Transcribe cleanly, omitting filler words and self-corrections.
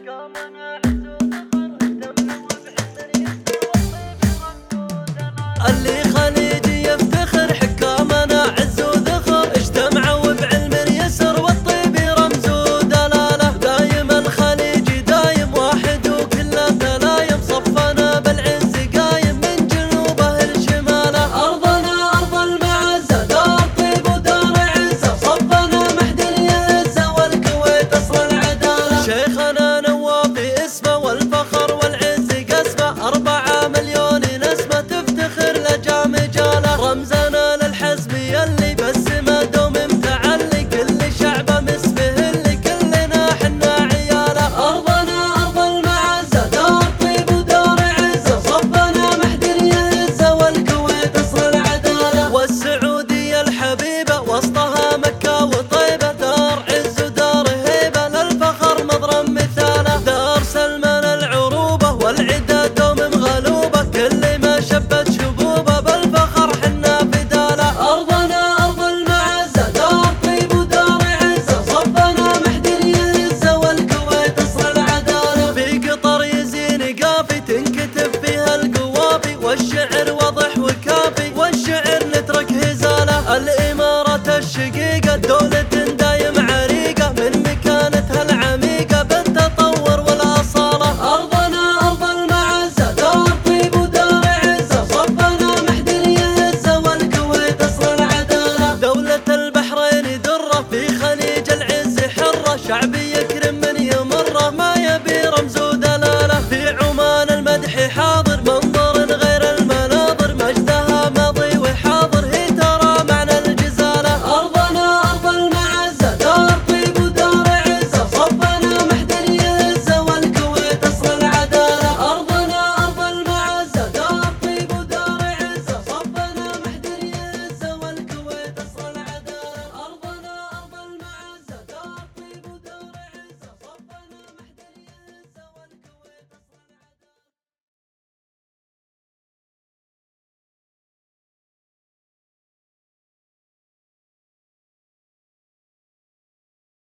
اللي خليجي يفتخر حكامنا عز وذخر، اجتمعوا بعلم اليسر والطيب رمز ودلاله. دايم الخليجي دايم واحد وكله تلايم، صفنا بالعز قايم من جنوبه لشماله. ارضنا ارض المعزه دار طيب ودار عزه، صفنا محد اليسه والكويت اصل العداله. شيخنا نوافي اسمه والفخر والعز قسمه، 4 مليون نسمه تفتخر لجام جاله. رمزنا للحزب يلي بسمه دوم متعلي، كل شعبه مسبه اللي كلنا حنا عياله. ارضنا ارض المعزه دار طيب ودار عزه، صفنا محد اليسه والكويت اصل العداله. والسعوديه الحبيبه وسطها مكه وطيبه، دار عز ودار هيبه للفخر مضرم مثاله. دار سلمان العروبه والعدا دوم مغلوبه، كل ما شبت شبوبه بالفخر حنا فداله. ارضنا ارض المعزه دار طيب ودار عزه، صفنا محد اليسه والكويت اصل العداله. في قطر يزين قافي تنكتب فيها القوافي، والشعر واضح وكافي والشعر نترك هزاله. الامارات الشقيقه دولة